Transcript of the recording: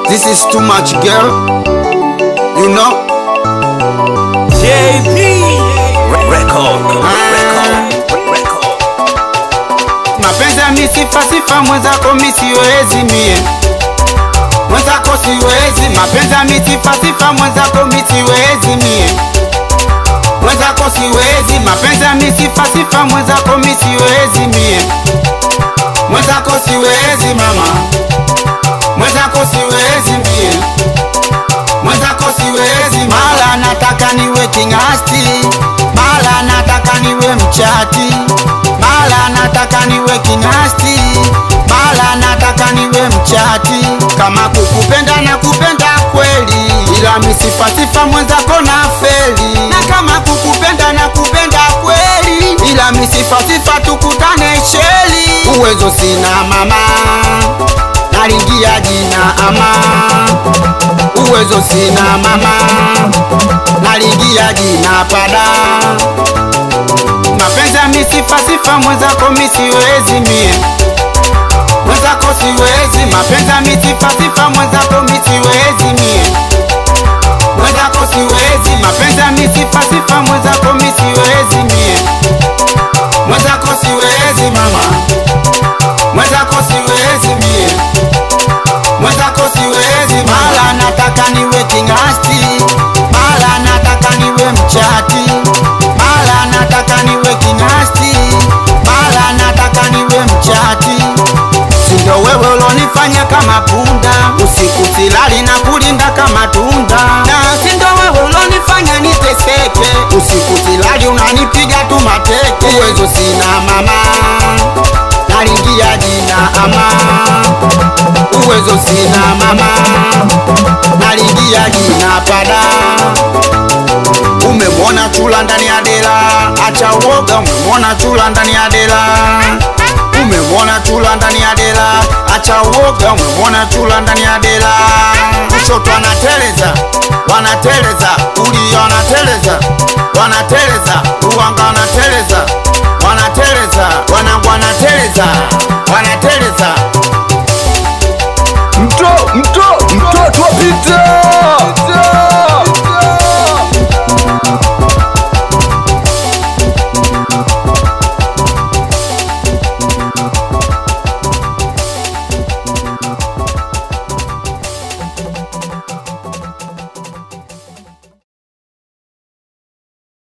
This is too much, girl. You know? JP Record. Mapenzi ya sifa mwenzako siwezi mie. Mwenzako siwezi. Mapenzi ya sifa mwenzako siwezi mie. Mwenzako siwezi. Mapenzi ya sifa mwenzako siwezi mie. Mwenzako siwezi mama. Mwenzako siwezi mie. Mwenzako siwezi. Mala nataka niwe kingasti, mala nataka niwe mchati, mala nataka niwe kingasti, mala nataka niwe mchati. Kama kukupenda na kupenda kweli, ila sifa mwenzako na feli. Na kama kukupenda na kupenda kweli, ila sifa tukutane sheli. Uwezo sina mama, nalingia jina ama. Uwezo sina mama, nalingia jina pada. Mapenzi ya sifa mwenzako siwezi mie. Mwenzako siwezi. Mapenzi ya sifa mwenzako siwezi mie. Mwenzako siwezi. Mapenzi ya sifa mwenzako siwezi mie. Mwenzako siwezi mama. Mwenzako siwezi mie. Mwenzako siwezi. Mala nataka niwe kingasti, mala nataka niwe mchati, mala nataka niwe kingasti, mala nataka niwe mchati. Sindo wewe ulonifanya kama punda, usiku silali na kulinda kama tunda. Na sindo wewe ulonifanya niteseke, usiku silali unanipiga tu mateke. Uwezo sina mama, nalingia jina ama. Uwezo sina mama, nalingia jina pada. Umemwona chula ndani ya dela, acha uoga. Umemwona chula ndani ya dela, umemwona chula ndani ya dela, acha uoga. Umemwona chula ndani ya dela. Kushoto anateleza, wanateleza, kulia wanateleza, wanateleza, uwanga wanateleza, wanateleza.